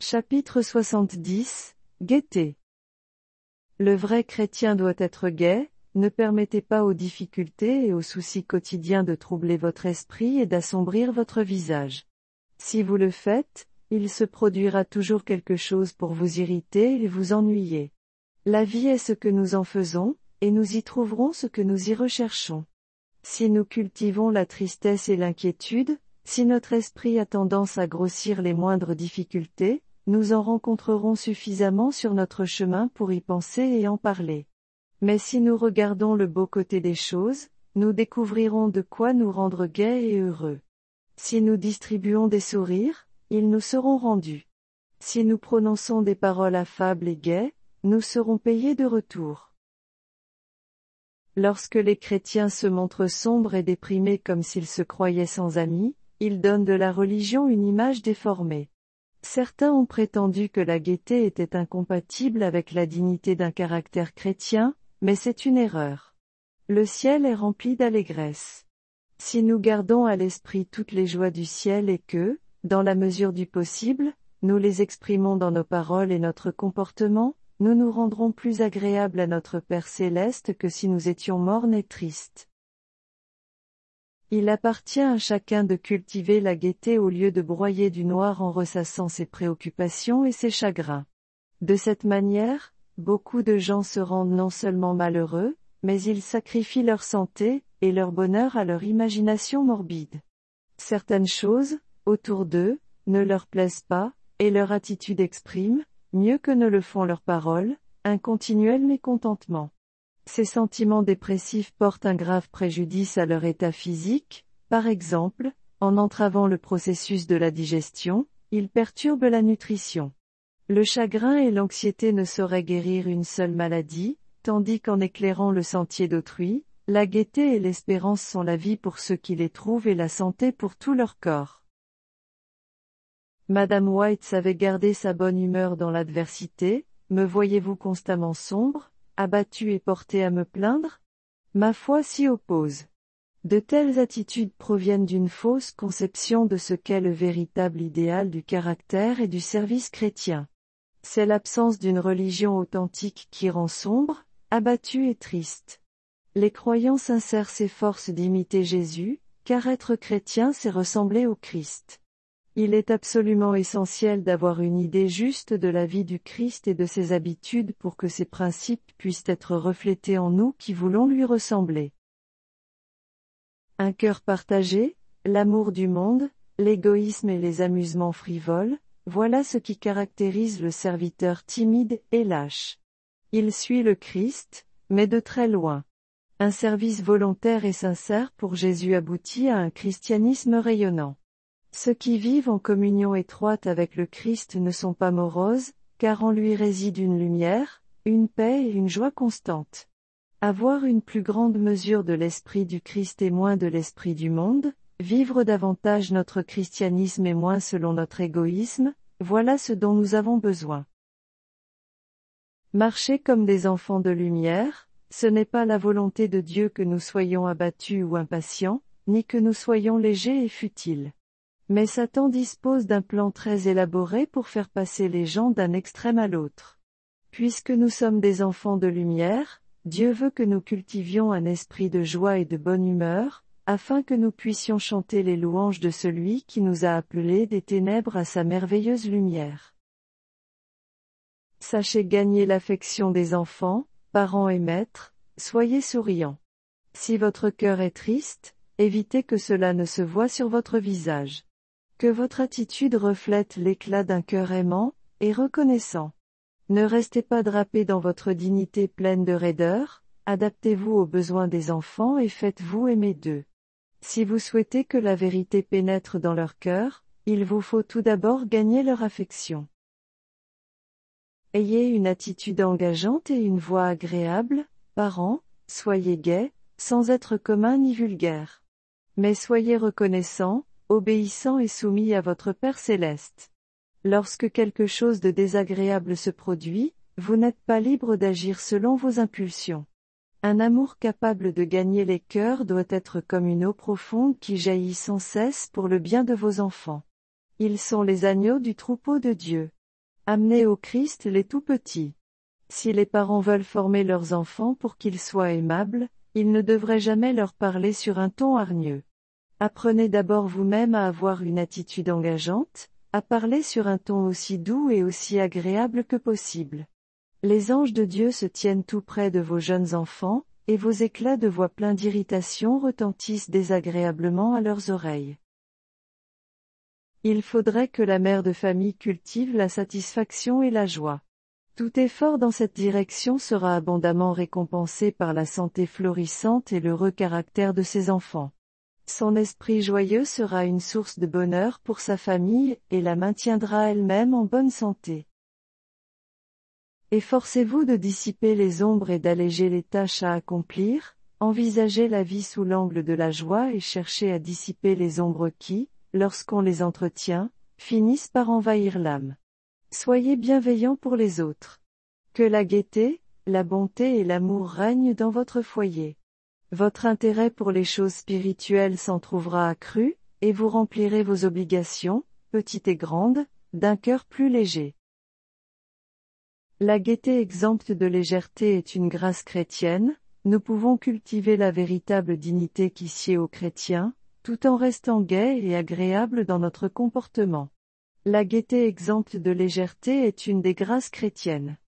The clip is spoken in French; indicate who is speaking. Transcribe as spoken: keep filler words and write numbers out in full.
Speaker 1: Chapitre soixante-dix, Gaieté. Le vrai chrétien doit être gai, ne permettez pas aux difficultés et aux soucis quotidiens de troubler votre esprit et d'assombrir votre visage. Si vous le faites, il se produira toujours quelque chose pour vous irriter et vous ennuyer. La vie est ce que nous en faisons, et nous y trouverons ce que nous y recherchons. Si nous cultivons la tristesse et l'inquiétude, si notre esprit a tendance à grossir les moindres difficultés, nous en rencontrerons suffisamment sur notre chemin pour y penser et en parler. Mais si nous regardons le beau côté des choses, nous découvrirons de quoi nous rendre gais et heureux. Si nous distribuons des sourires, ils nous seront rendus. Si nous prononçons des paroles affables et gaies, nous serons payés de retour. Lorsque les chrétiens se montrent sombres et déprimés comme s'ils se croyaient sans amis, ils donnent de la religion une image déformée. Certains ont prétendu que la gaieté était incompatible avec la dignité d'un caractère chrétien, mais c'est une erreur. Le ciel est rempli d'allégresse. Si nous gardons à l'esprit toutes les joies du ciel et que, dans la mesure du possible, nous les exprimons dans nos paroles et notre comportement, nous nous rendrons plus agréables à notre Père céleste que si nous étions mornes et tristes. Il appartient à chacun de cultiver la gaieté au lieu de broyer du noir en ressassant ses préoccupations et ses chagrins. De cette manière, beaucoup de gens se rendent non seulement malheureux, mais ils sacrifient leur santé et leur bonheur à leur imagination morbide. Certaines choses, autour d'eux, ne leur plaisent pas, et leur attitude exprime, mieux que ne le font leurs paroles, un continuel mécontentement. Ces sentiments dépressifs portent un grave préjudice à leur état physique, par exemple, en entravant le processus de la digestion, ils perturbent la nutrition. Le chagrin et l'anxiété ne sauraient guérir une seule maladie, tandis qu'en éclairant le sentier d'autrui, la gaieté et l'espérance sont la vie pour ceux qui les trouvent et la santé pour tout leur corps. Madame White savait garder sa bonne humeur dans l'adversité. Me voyez-vous constamment sombre, abattu et porté à me plaindre? Ma foi s'y oppose. De telles attitudes proviennent d'une fausse conception de ce qu'est le véritable idéal du caractère et du service chrétien. C'est l'absence d'une religion authentique qui rend sombre, abattu et triste. Les croyants sincères s'efforcent d'imiter Jésus, car être chrétien c'est ressembler au Christ. Il est absolument essentiel d'avoir une idée juste de la vie du Christ et de ses habitudes pour que ses principes puissent être reflétés en nous qui voulons lui ressembler. Un cœur partagé, l'amour du monde, l'égoïsme et les amusements frivoles, voilà ce qui caractérise le serviteur timide et lâche. Il suit le Christ, mais de très loin. Un service volontaire et sincère pour Jésus aboutit à un christianisme rayonnant. Ceux qui vivent en communion étroite avec le Christ ne sont pas moroses, car en lui réside une lumière, une paix et une joie constante. Avoir une plus grande mesure de l'esprit du Christ et moins de l'esprit du monde, vivre davantage notre christianisme et moins selon notre égoïsme, voilà ce dont nous avons besoin. Marcher comme des enfants de lumière, ce n'est pas la volonté de Dieu que nous soyons abattus ou impatients, ni que nous soyons légers et futiles. Mais Satan dispose d'un plan très élaboré pour faire passer les gens d'un extrême à l'autre. Puisque nous sommes des enfants de lumière, Dieu veut que nous cultivions un esprit de joie et de bonne humeur, afin que nous puissions chanter les louanges de celui qui nous a appelés des ténèbres à sa merveilleuse lumière. Sachez gagner l'affection des enfants, parents et maîtres, soyez souriants. Si votre cœur est triste, évitez que cela ne se voie sur votre visage. Que votre attitude reflète l'éclat d'un cœur aimant et reconnaissant. Ne restez pas drapé dans votre dignité pleine de raideur, adaptez-vous aux besoins des enfants et faites-vous aimer d'eux. Si vous souhaitez que la vérité pénètre dans leur cœur, il vous faut tout d'abord gagner leur affection. Ayez une attitude engageante et une voix agréable, parents, soyez gais, sans être communs ni vulgaires. Mais soyez reconnaissants, obéissant et soumis à votre Père céleste. Lorsque quelque chose de désagréable se produit, vous n'êtes pas libre d'agir selon vos impulsions. Un amour capable de gagner les cœurs doit être comme une eau profonde qui jaillit sans cesse pour le bien de vos enfants. Ils sont les agneaux du troupeau de Dieu. Amenez au Christ les tout petits. Si les parents veulent former leurs enfants pour qu'ils soient aimables, ils ne devraient jamais leur parler sur un ton hargneux. Apprenez d'abord vous-même à avoir une attitude engageante, à parler sur un ton aussi doux et aussi agréable que possible. Les anges de Dieu se tiennent tout près de vos jeunes enfants, et vos éclats de voix pleins d'irritation retentissent désagréablement à leurs oreilles. Il faudrait que la mère de famille cultive la satisfaction et la joie. Tout effort dans cette direction sera abondamment récompensé par la santé florissante et l'heureux caractère de ses enfants. Son esprit joyeux sera une source de bonheur pour sa famille, et la maintiendra elle-même en bonne santé. Efforcez-vous de dissiper les ombres et d'alléger les tâches à accomplir, envisagez la vie sous l'angle de la joie et cherchez à dissiper les ombres qui, lorsqu'on les entretient, finissent par envahir l'âme. Soyez bienveillants pour les autres. Que la gaieté, la bonté et l'amour règnent dans votre foyer. Votre intérêt pour les choses spirituelles s'en trouvera accru, et vous remplirez vos obligations, petites et grandes, d'un cœur plus léger. La gaieté exempte de légèreté est une grâce chrétienne, nous pouvons cultiver la véritable dignité qui sied aux chrétiens, tout en restant gais et agréable dans notre comportement. La gaieté exempte de légèreté est une des grâces chrétiennes.